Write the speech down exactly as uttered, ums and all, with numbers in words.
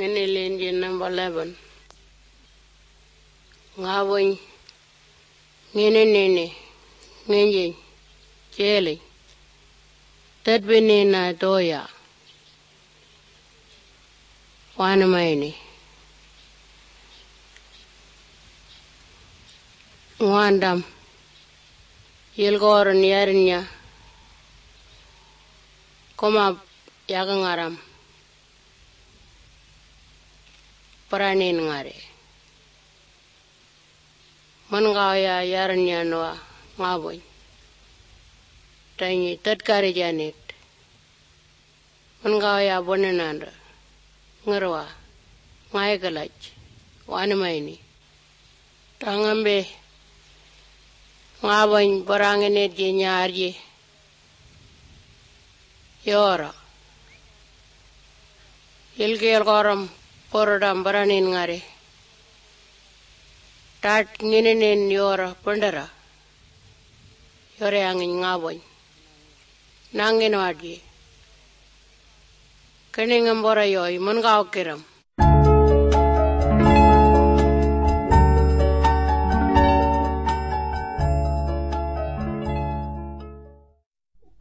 Ngene number eleven. Ngawon ngene nene ngenye chele tadbene na doya wana maini ngwandam yelgoron yarinya koma yaga ngaram paranin ngare man ngaya yarinya noa ngaboy tanyi tatkari janet man ngaya bonenanda ngarwa ngai galaj wana maini tangambe ngaboy barangene je nyarje yora ilgel goram porodam baranin ngare tat nginenen yora pandara yore angin ngaboy nangin wadje kene ngambora yoy man gaw kiram